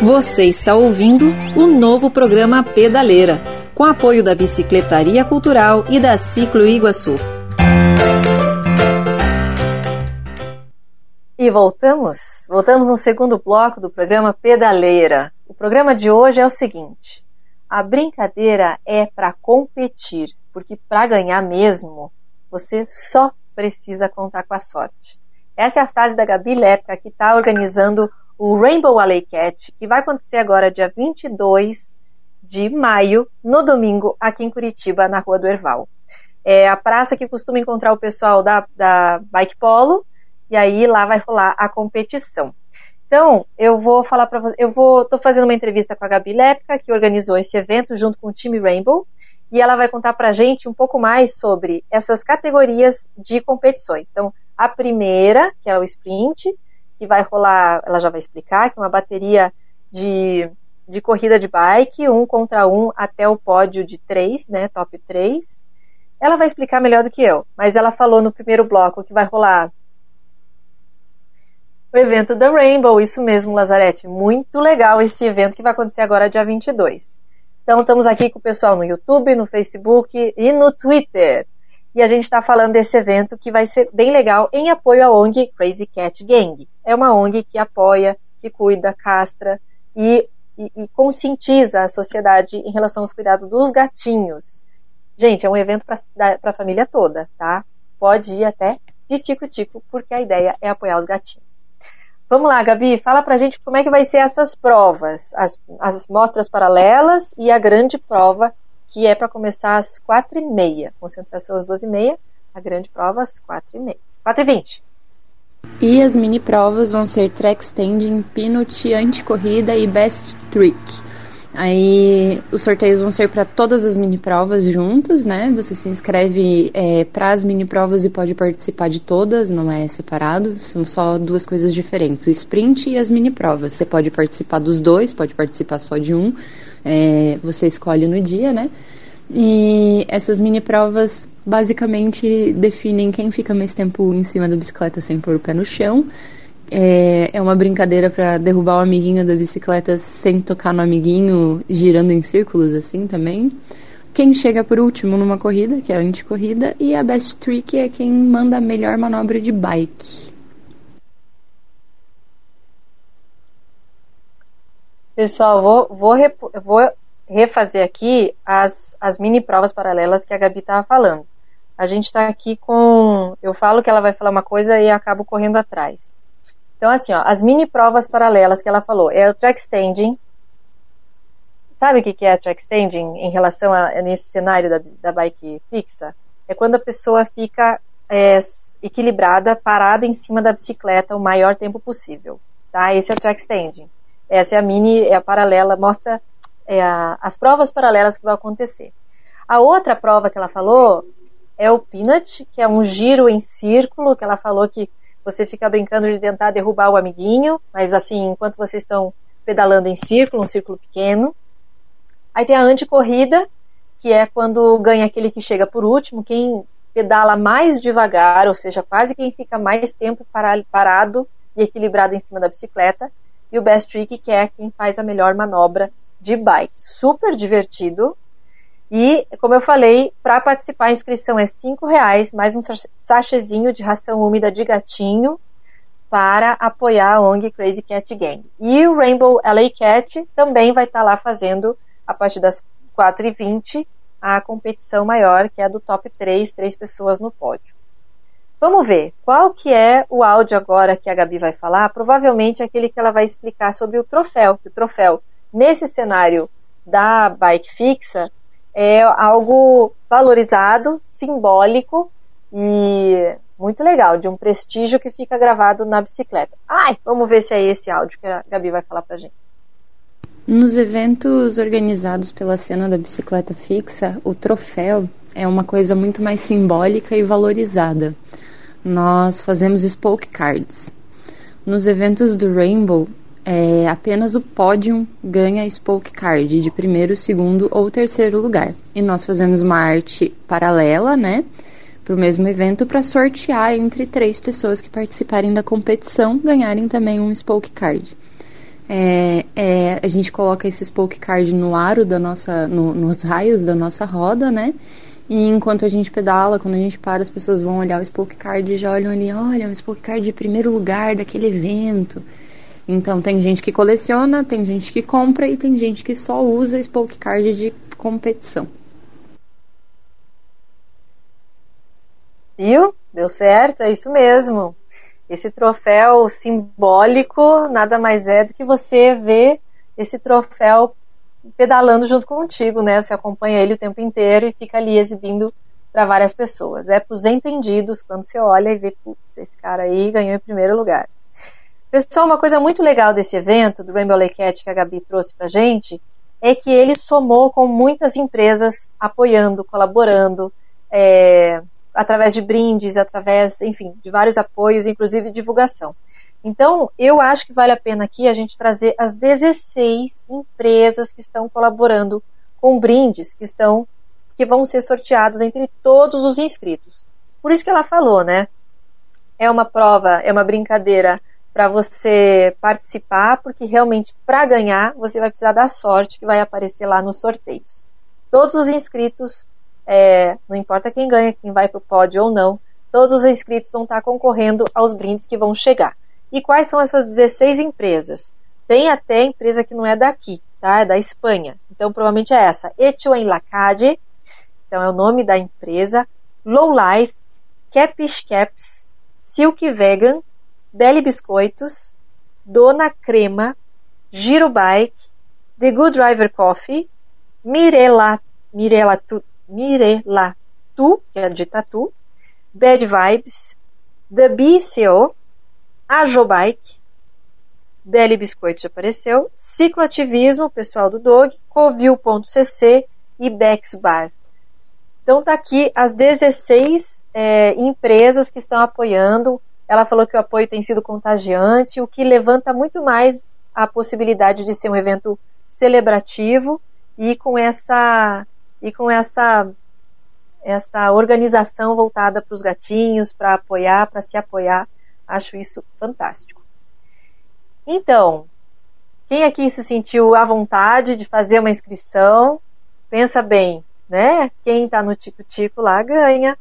Você está ouvindo o novo programa Pedaleira, com apoio da Bicicletaria Cultural e da Ciclo Iguaçu. E voltamos no segundo bloco do programa Pedaleira. O programa de hoje é o seguinte: a brincadeira é para competir, porque para ganhar mesmo, você só precisa contar com a sorte. Essa é a frase da Gabi Lepka, que está organizando o Rainbow Alley Cat, que vai acontecer agora dia 22 de maio, no domingo, aqui em Curitiba, na Rua do Herval. É a praça que costuma encontrar o pessoal da Bike Polo, e aí lá vai rolar a competição. Então, eu vou falar para vocês, tô fazendo uma entrevista com a Gabi Lepka, que organizou esse evento junto com o time Rainbow, e ela vai contar pra gente um pouco mais sobre essas categorias de competições. Então, a primeira, que é o sprint, que vai rolar, ela já vai explicar, que é uma bateria de corrida de bike, 1 contra 1 até o pódio de 3, né, top 3. Ela vai explicar melhor do que eu, mas ela falou no primeiro bloco que vai rolar o evento da Rainbow, isso mesmo, Lazarete, muito legal esse evento que vai acontecer agora dia 22. Então estamos aqui com o pessoal no YouTube, no Facebook e no Twitter. E a gente está falando desse evento que vai ser bem legal em apoio à ONG Crazy Cat Gang. É uma ONG que apoia, que cuida, castra e conscientiza a sociedade em relação aos cuidados dos gatinhos. Gente, é um evento para a família toda, tá? Pode ir até de tico-tico, porque a ideia é apoiar os gatinhos. Vamos lá, Gabi, fala pra gente como é que vai ser essas provas, as mostras paralelas e a grande prova, que é para começar às 4h30. Concentração às 12h30, a grande prova às 4h30. 4h20. E as mini provas vão ser track standing, peanut, anti-corrida e best trick. Aí os sorteios vão ser para todas as mini provas juntas, né? Você se inscreve para as mini provas e pode participar de todas, não é separado, são só duas coisas diferentes, o sprint e as mini provas. Você pode participar dos dois, pode participar só de um, você escolhe no dia, né? E essas mini provas basicamente definem quem fica mais tempo em cima da bicicleta sem pôr o pé no chão. É uma brincadeira para derrubar o amiguinho da bicicleta sem tocar no amiguinho, girando em círculos assim também. Quem chega por último numa corrida, que é a anti-corrida, e a best trick é quem manda a melhor manobra de bike. Pessoal, vou refazer aqui as mini provas paralelas que a Gabi estava falando. A gente está aqui com... Eu falo que ela vai falar uma coisa e acabo correndo atrás. Então, assim, ó, as mini provas paralelas que ela falou é o track standing. Sabe o que é track standing em relação nesse cenário da bike fixa? É quando a pessoa fica equilibrada, parada em cima da bicicleta o maior tempo possível. Tá? Esse é o track standing. Essa é a mini, a paralela, mostra as provas paralelas que vão acontecer. A outra prova que ela falou é o peanut, que é um giro em círculo, que ela falou que você fica brincando de tentar derrubar o amiguinho, mas assim, enquanto vocês estão pedalando em círculo, um círculo pequeno. Aí tem a anti-corrida, que é quando ganha aquele que chega por último, quem pedala mais devagar, ou seja, quase quem fica mais tempo parado e equilibrado em cima da bicicleta. E o best trick, que é quem faz a melhor manobra de bike. Super divertido. E, como eu falei, para participar a inscrição é R$5, mais um sachêzinho de ração úmida de gatinho para apoiar a ONG Crazy Cat Gang. E o Rainbow Alley Cat também vai estar lá fazendo, a partir das 4h20, a competição maior, que é a do top 3 pessoas no pódio. Vamos ver, qual que é o áudio agora que a Gabi vai falar? Provavelmente é aquele que ela vai explicar sobre o troféu. O troféu, nesse cenário da bike fixa, é algo valorizado, simbólico e muito legal, de um prestígio que fica gravado na bicicleta. Vamos ver se é esse áudio que a Gabi vai falar pra gente. Nos eventos organizados pela cena da bicicleta fixa, o troféu é uma coisa muito mais simbólica e valorizada. Nós fazemos spoke cards. Nos eventos do Rainbow, apenas o pódio ganha spoke card de primeiro, segundo ou terceiro lugar. E nós fazemos uma arte paralela, né, para o mesmo evento, para sortear entre 3 pessoas que participarem da competição, ganharem também um spoke card. A gente coloca esse spoke card no aro da nossa, nos raios da nossa roda, né? E enquanto a gente pedala, quando a gente para, as pessoas vão olhar o spoke card e já olham ali, olha, o spoke card de primeiro lugar daquele evento. Então tem gente que coleciona, tem gente que compra e tem gente que só usa spoke card de competição. Viu? Deu certo, é isso mesmo. Esse troféu simbólico nada mais é do que você ver esse troféu pedalando junto contigo, né? Você acompanha ele o tempo inteiro e fica ali exibindo para várias pessoas. É para os entendidos, quando você olha e vê, putz, esse cara aí ganhou em primeiro lugar. Pessoal, uma coisa muito legal desse evento, do Rainbow Alley Cat, que a Gabi trouxe pra gente, é que ele somou com muitas empresas apoiando, colaborando, através de brindes, através, enfim, de vários apoios, inclusive divulgação. Então, eu acho que vale a pena aqui a gente trazer as 16 empresas que estão colaborando com brindes que vão ser sorteados entre todos os inscritos. Por isso que ela falou, né? É uma prova, é uma brincadeira para você participar, porque realmente para ganhar você vai precisar da sorte que vai aparecer lá nos sorteios. Todos os inscritos, não importa quem ganha, quem vai para o pódio ou não, todos os inscritos vão estar concorrendo aos brindes que vão chegar. E quais são essas 16 empresas? Tem até empresa que não é daqui, tá? É da Espanha. Então provavelmente é essa. Hecho en la Calle, então é o nome da empresa. Low Life, Capish Caps, Silk Vegan, Deli Biscoitos, Dona Crema, Giro Bike, The Good Driver Coffee, Mirelatu, que é de tatu, Bad Vibes, The BCO, Ajo Bike, Deli Biscoitos já apareceu, Cicloativismo, pessoal do Dog, Covil.cc e Bex Bar. Então tá aqui as 16 empresas que estão apoiando. Ela falou que o apoio tem sido contagiante, o que levanta muito mais a possibilidade de ser um evento celebrativo e com essa organização voltada para os gatinhos, para apoiar, para se apoiar. Acho isso fantástico. Então, quem aqui se sentiu à vontade de fazer uma inscrição, pensa bem, né? Quem está no tico-tico lá ganha.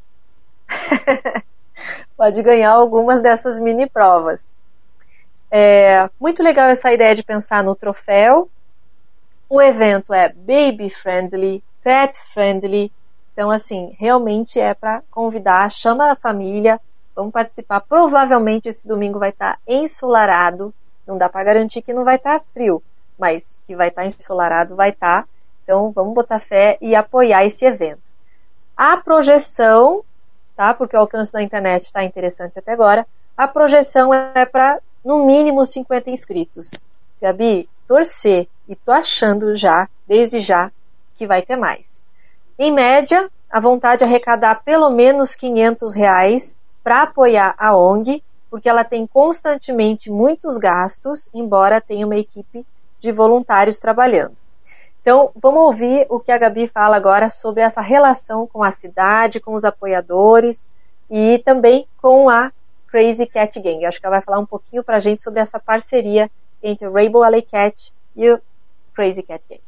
Pode ganhar algumas dessas mini provas. Muito legal essa ideia de pensar no troféu. O evento é baby friendly, pet friendly. Então, assim, realmente é para convidar, chama a família, vamos participar. Provavelmente esse domingo vai estar ensolarado. Não dá para garantir que não vai estar frio, mas que vai estar ensolarado, vai estar. Então, vamos botar fé e apoiar esse evento. A projeção, tá? Porque o alcance da internet está interessante até agora. A projeção é para, no mínimo, 50 inscritos. Gabi, torcer. E tô achando já, desde já, que vai ter mais. Em média, a vontade é arrecadar pelo menos R$500 para apoiar a ONG, porque ela tem constantemente muitos gastos, embora tenha uma equipe de voluntários trabalhando. Então, vamos ouvir o que a Gabi fala agora sobre essa relação com a cidade, com os apoiadores e também com a Crazy Cat Gang. Acho que ela vai falar um pouquinho para a gente sobre essa parceria entre o Rainbow Alley Cat e o Crazy Cat Gang.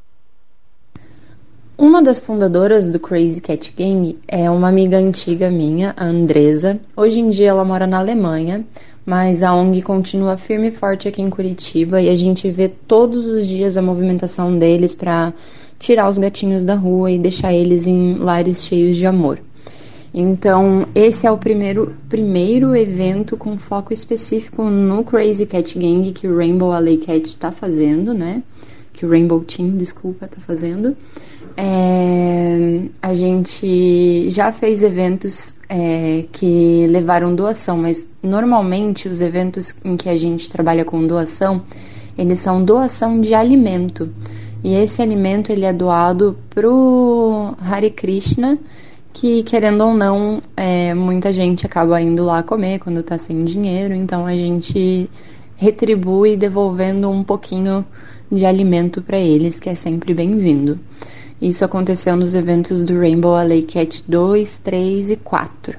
Uma das fundadoras do Crazy Cat Gang é uma amiga antiga minha, a Andresa. Hoje em dia ela mora na Alemanha, mas a ONG continua firme e forte aqui em Curitiba e a gente vê todos os dias a movimentação deles para tirar os gatinhos da rua e deixar eles em lares cheios de amor. Então, esse é o primeiro evento com foco específico no Crazy Cat Gang que o Rainbow Alley Cat está fazendo, né? Que o Rainbow Team, desculpa, está fazendo. A gente já fez eventos que levaram doação, mas normalmente os eventos em que a gente trabalha com doação, eles são doação de alimento. E esse alimento ele é doado pro Hare Krishna, que querendo ou não, muita gente acaba indo lá comer quando tá sem dinheiro, então a gente retribui devolvendo um pouquinho de alimento para eles, que é sempre bem-vindo. Isso aconteceu nos eventos do Rainbow Alley Cat 2, 3 e 4.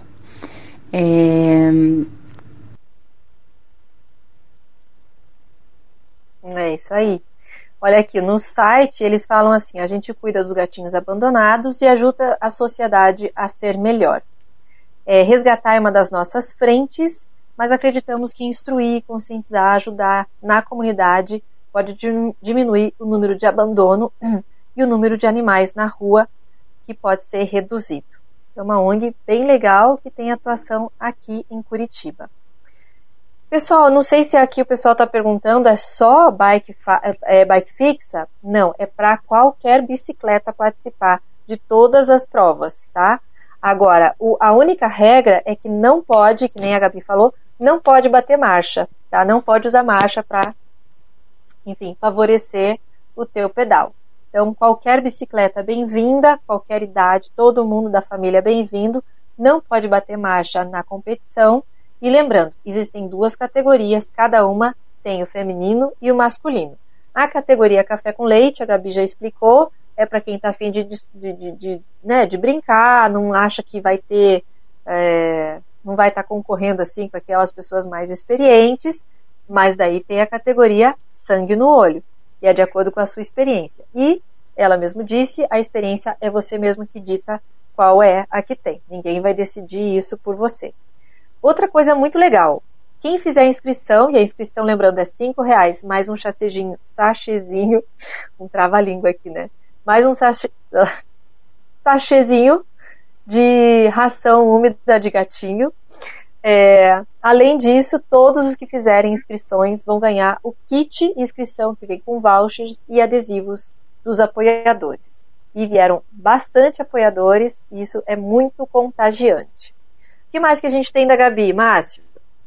É isso aí. Olha aqui, no site eles falam assim: a gente cuida dos gatinhos abandonados e ajuda a sociedade a ser melhor. Resgatar é uma das nossas frentes, mas acreditamos que instruir, conscientizar, ajudar na comunidade pode diminuir o número de abandono e o número de animais na rua, que pode ser reduzido. É uma ONG bem legal que tem atuação aqui em Curitiba. Pessoal, não sei se aqui o pessoal está perguntando, é só bike fixa? Não, é para qualquer bicicleta participar de todas as provas, tá? Agora, a única regra é que não pode, que nem a Gabi falou, não pode bater marcha, tá? Não pode usar marcha para, enfim, favorecer o teu pedal. Então, qualquer bicicleta bem-vinda, qualquer idade, todo mundo da família bem-vindo, não pode bater marcha na competição. E lembrando, existem 2 categorias, cada uma tem o feminino e o masculino. A categoria café com leite, a Gabi já explicou, é para quem está a fim de brincar, não acha que vai ter, não vai estar concorrendo assim com aquelas pessoas mais experientes, mas daí tem a categoria sangue no olho, e é de acordo com a sua experiência. E, ela mesmo disse, a experiência é você mesmo que dita qual é a que tem. Ninguém vai decidir isso por você. Outra coisa muito legal, quem fizer a inscrição, e a inscrição, lembrando, é R$5, mais um sachêzinho, um trava-língua aqui, né? Mais um sachêzinho de ração úmida de gatinho. Além disso, todos os que fizerem inscrições vão ganhar o kit inscrição, que vem com vouchers e adesivos dos apoiadores. E vieram bastante apoiadores, e isso é muito contagiante. O que mais que a gente tem da Gabi, Márcio?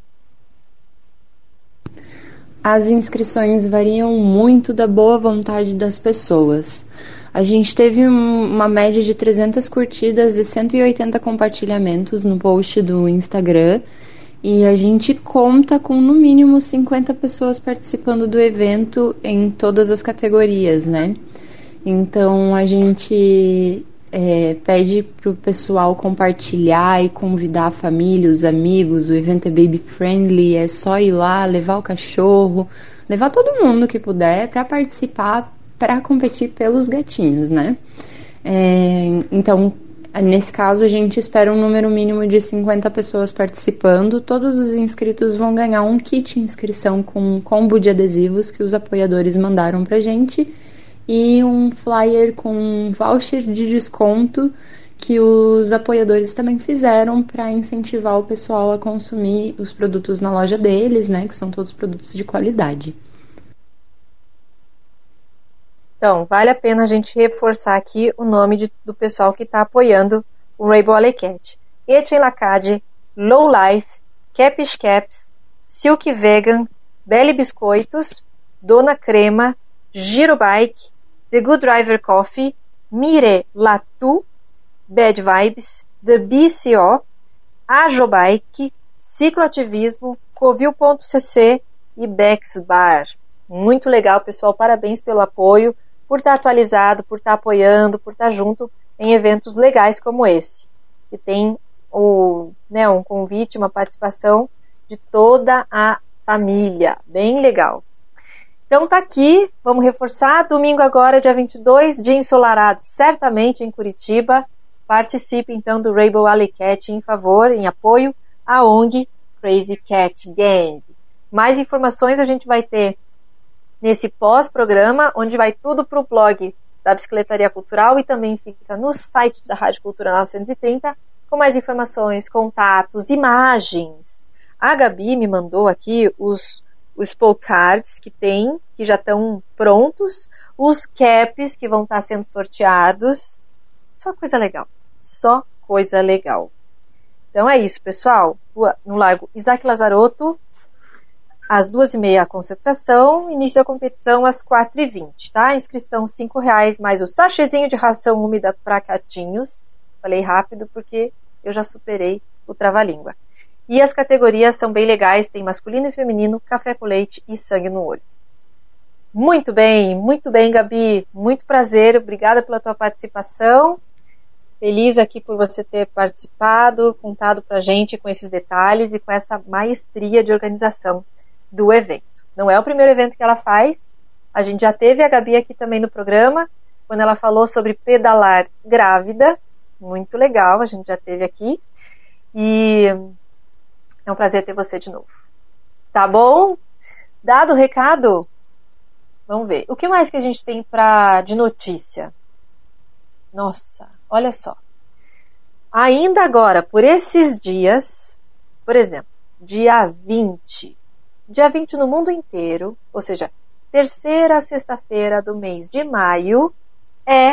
As inscrições variam muito da boa vontade das pessoas. A gente teve uma média de 300 curtidas e 180 compartilhamentos no post do Instagram. E a gente conta com no mínimo 50 pessoas participando do evento em todas as categorias, né? Então a gente pede pro pessoal compartilhar e convidar a família, os amigos. O evento é baby friendly, é só ir lá, levar o cachorro, levar todo mundo que puder para participar, para competir pelos gatinhos, né? Então, nesse caso, a gente espera um número mínimo de 50 pessoas participando. Todos os inscritos vão ganhar um kit inscrição com um combo de adesivos que os apoiadores mandaram pra gente e um flyer com um voucher de desconto que os apoiadores também fizeram para incentivar o pessoal a consumir os produtos na loja deles, né? Que são todos produtos de qualidade. Então, vale a pena a gente reforçar aqui o nome do pessoal que está apoiando o Rainbow Alley Cat. Etienne Lacade, Low Life, Capish Caps, Silk Vegan, Belly Biscoitos, Dona Crema, Giro Bike, The Good Driver Coffee, Mire Latu, Bad Vibes, The BCO, Ajo Bike, Cicloativismo, Covil.cc e Bex Bar. Muito legal, pessoal. Parabéns pelo apoio, por estar atualizado, por estar apoiando, por estar junto em eventos legais como esse. Que tem um convite, uma participação de toda a família. Bem legal. Então tá aqui, vamos reforçar. Domingo agora, dia 22, dia ensolarado, certamente em Curitiba. Participe então do Rainbow Alley Cat em apoio à ONG Crazy Cat Gang. Mais informações a gente vai ter nesse pós-programa, onde vai tudo para o blog da Bicicletaria Cultural e também fica no site da Rádio Cultura 930, com mais informações, contatos, imagens. A Gabi me mandou aqui os postcards que já estão prontos, os caps que vão estar sendo sorteados. Só coisa legal. Só coisa legal. Então é isso, pessoal. No Largo Isaac Lazarotto, às 2h30 a concentração, início da competição às 4h20, tá? Inscrição R$5, mais o sachêzinho de ração úmida para gatinhos. Falei rápido porque eu já superei o trava-língua. E as categorias são bem legais, tem masculino e feminino, café com leite e sangue no olho. Muito bem, Gabi. Muito prazer, obrigada pela tua participação. Feliz aqui por você ter participado, contado pra gente com esses detalhes e com essa maestria de organização do evento. Não é o primeiro evento que ela faz, A gente já teve a Gabi aqui também no programa, quando ela falou sobre pedalar grávida. Muito legal, a gente já teve aqui. E é um prazer ter você de novo. Tá bom? Dado o recado? Vamos ver. O que mais que a gente tem de notícia? Nossa, olha só. Ainda agora, por esses dias, por exemplo, dia 20 no mundo inteiro, ou seja, terceira sexta-feira do mês de maio, é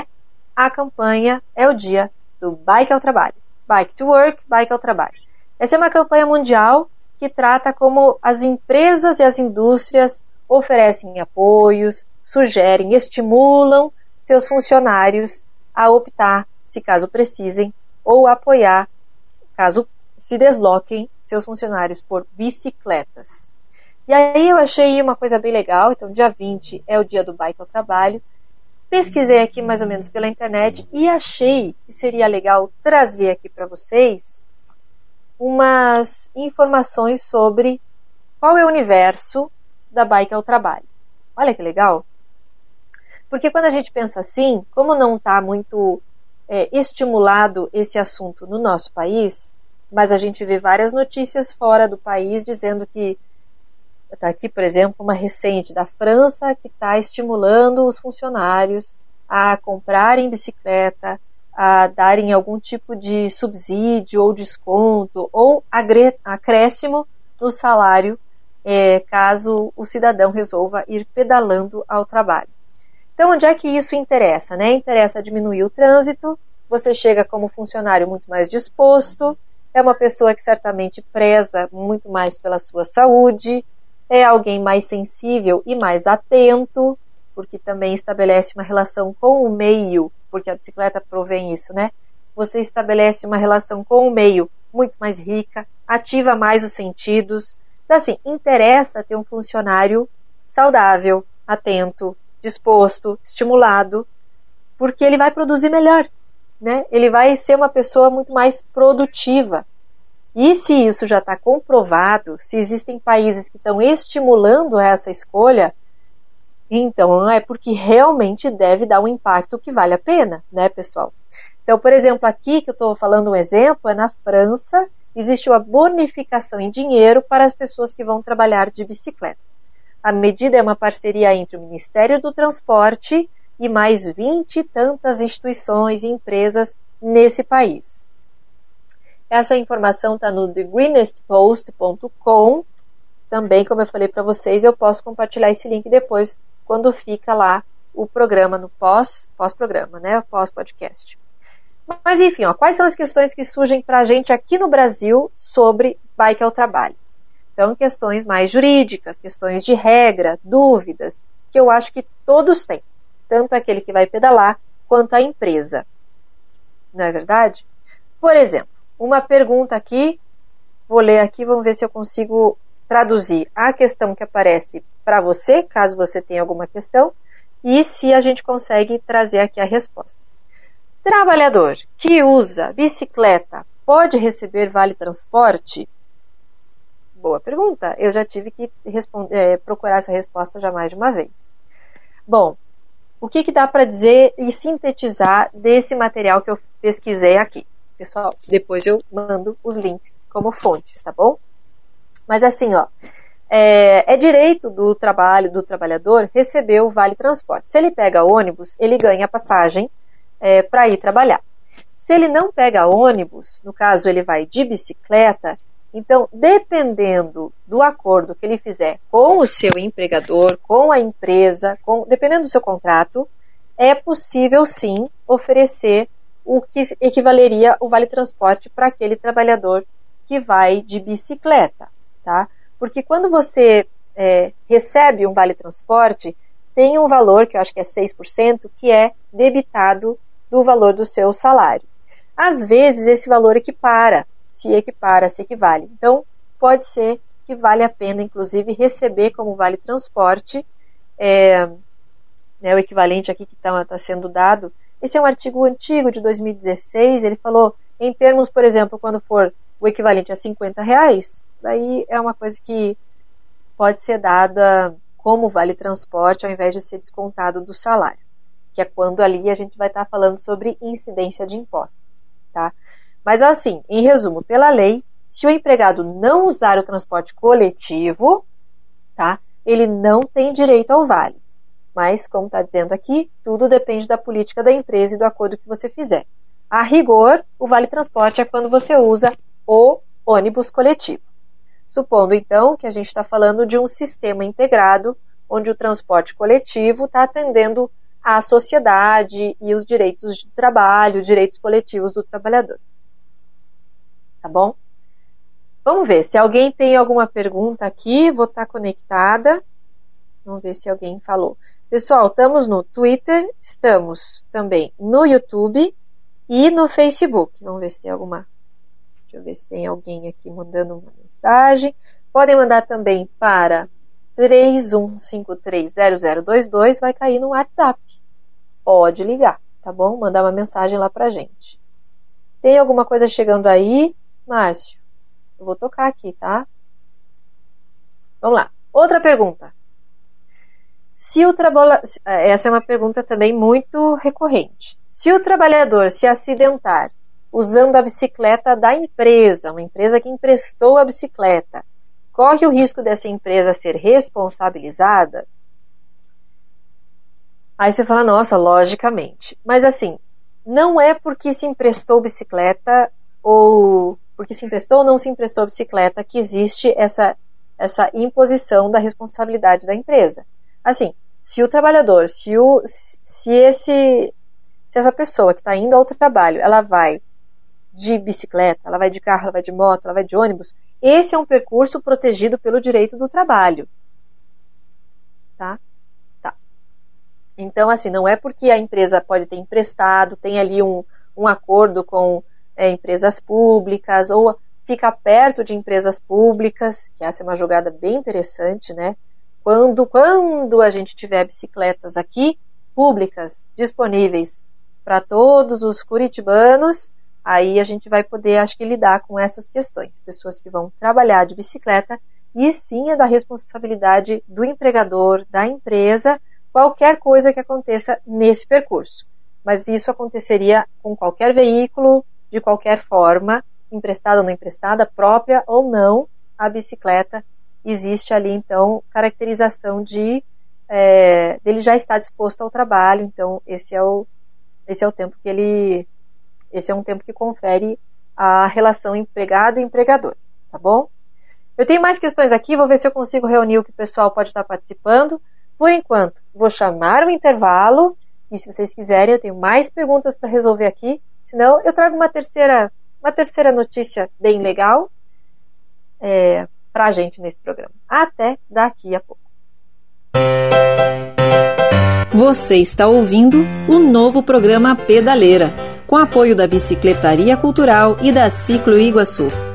o dia do Bike ao Trabalho. Bike to Work, Bike ao Trabalho. Essa é uma campanha mundial que trata como as empresas e as indústrias oferecem apoios, sugerem, estimulam seus funcionários a optar, se caso precisem, ou apoiar, caso se desloquem, seus funcionários por bicicletas. E aí eu achei uma coisa bem legal. Então, dia 20 é o dia do Bike ao Trabalho. Pesquisei aqui mais ou menos pela internet e achei que seria legal trazer aqui para vocês umas informações sobre qual é o universo da Bike ao Trabalho. Olha que legal. Porque quando a gente pensa assim, como não está muito estimulado esse assunto no nosso país, mas a gente vê várias notícias fora do país dizendo que está aqui, por exemplo, uma recente da França que está estimulando os funcionários a comprarem bicicleta, a darem algum tipo de subsídio ou desconto ou acréscimo no salário caso o cidadão resolva ir pedalando ao trabalho. Então, onde é que isso interessa, né? Interessa diminuir o trânsito, você chega como funcionário muito mais disposto, é uma pessoa que certamente preza muito mais pela sua saúde, é alguém mais sensível e mais atento, porque também estabelece uma relação com o meio, porque a bicicleta provém isso, né? Você estabelece uma relação com o meio muito mais rica, ativa mais os sentidos. Então, assim, interessa ter um funcionário saudável, atento, disposto, estimulado, porque ele vai produzir melhor, né? Ele vai ser uma pessoa muito mais produtiva. E se isso já está comprovado, se existem países que estão estimulando essa escolha, então é porque realmente deve dar um impacto que vale a pena, né, pessoal? Então, por exemplo, aqui que eu estou falando um exemplo, é na França, existe uma bonificação em dinheiro para as pessoas que vão trabalhar de bicicleta. A medida é uma parceria entre o Ministério do Transporte e mais 20 e tantas instituições e empresas nesse país. Essa informação está no thegreenestpost.com. Também, como eu falei para vocês, eu posso compartilhar esse link depois, quando fica lá o programa, no pós-programa, né? O pós-podcast. Mas, enfim, quais são as questões que surgem para a gente aqui no Brasil sobre bike ao trabalho? Então, questões mais jurídicas, questões de regra, dúvidas, que eu acho que todos têm. Tanto aquele que vai pedalar, quanto a empresa. Não é verdade? Por exemplo, uma pergunta aqui, vou ler aqui, vamos ver se eu consigo traduzir a questão que aparece para você, caso você tenha alguma questão, e se a gente consegue trazer aqui a resposta. Trabalhador que usa bicicleta pode receber vale transporte? Boa pergunta. Eu já tive que procurar essa resposta já mais de uma vez. Bom, o que dá para dizer e sintetizar desse material que eu pesquisei aqui? Pessoal, depois eu mando os links como fontes, tá bom? Mas assim, é direito do trabalhador receber o vale transporte. Se ele pega ônibus, ele ganha passagem para ir trabalhar. Se ele não pega ônibus, no caso ele vai de bicicleta, então dependendo do acordo que ele fizer com o seu empregador, com a empresa, dependendo do seu contrato, é possível sim oferecer o que equivaleria o vale transporte para aquele trabalhador que vai de bicicleta, tá? Porque quando você recebe um vale transporte, tem um valor, que eu acho que é 6%, que é debitado do valor do seu salário. Às vezes esse valor se equivale. Então, pode ser que vale a pena, inclusive, receber como vale transporte, o equivalente aqui que está sendo dado. Esse é um artigo antigo de 2016, ele falou, em termos, por exemplo, quando for o equivalente a R$50, daí é uma coisa que pode ser dada como vale transporte ao invés de ser descontado do salário, que é quando ali a gente vai estar falando sobre incidência de impostos, tá? Mas assim, em resumo, pela lei, se o empregado não usar o transporte coletivo, tá? Ele não tem direito ao vale. Mas, como está dizendo aqui, tudo depende da política da empresa e do acordo que você fizer. A rigor, o vale transporte é quando você usa o ônibus coletivo. Supondo, então, que a gente está falando de um sistema integrado, onde o transporte coletivo está atendendo à sociedade e os direitos de trabalho, os direitos coletivos do trabalhador. Tá bom? Vamos ver, se alguém tem alguma pergunta aqui, vou estar conectada. Vamos ver se alguém falou. Pessoal, estamos no Twitter, estamos também no YouTube e no Facebook. Vamos ver se tem alguma... Deixa eu ver se tem alguém aqui mandando uma mensagem. Podem mandar também para 31530022, vai cair no WhatsApp. Pode ligar, tá bom? Mandar uma mensagem lá pra gente. Tem alguma coisa chegando aí, Márcio? Eu vou tocar aqui, tá? Vamos lá. Outra pergunta. Essa é uma pergunta também muito recorrente. Se o trabalhador se acidentar usando a bicicleta da empresa, uma empresa que emprestou a bicicleta, corre o risco dessa empresa ser responsabilizada? Aí você fala, nossa, logicamente. Mas assim, não é porque se emprestou bicicleta ou porque se emprestou ou não se emprestou bicicleta que existe essa imposição da responsabilidade da empresa. Assim, se o trabalhador, se essa pessoa que está indo ao trabalho, ela vai de bicicleta, ela vai de carro, ela vai de moto, ela vai de ônibus, esse é um percurso protegido pelo direito do trabalho. Tá? Tá. Então, assim, não é porque a empresa pode ter emprestado, tem ali um acordo com empresas públicas, ou fica perto de empresas públicas, que essa é uma jogada bem interessante, né? Quando a gente tiver bicicletas aqui, públicas, disponíveis para todos os curitibanos, aí a gente vai poder, acho que, lidar com essas questões. Pessoas que vão trabalhar de bicicleta, e sim é da responsabilidade do empregador, da empresa, qualquer coisa que aconteça nesse percurso. Mas isso aconteceria com qualquer veículo, de qualquer forma, emprestada ou não emprestada, própria ou não, a bicicleta. Existe ali, então, caracterização dele já estar disposto ao trabalho. Então, esse é um tempo que confere a relação empregado e empregador, tá bom? Eu tenho mais questões aqui, vou ver se eu consigo reunir o que o pessoal pode estar participando. Por enquanto, vou chamar o intervalo, e se vocês quiserem, eu tenho mais perguntas para resolver aqui, senão eu trago uma terceira notícia bem legal, para a gente nesse programa. Até daqui a pouco. Você está ouvindo o novo programa Pedaleira, com apoio da Bicicletaria Cultural e da Ciclo Iguaçu.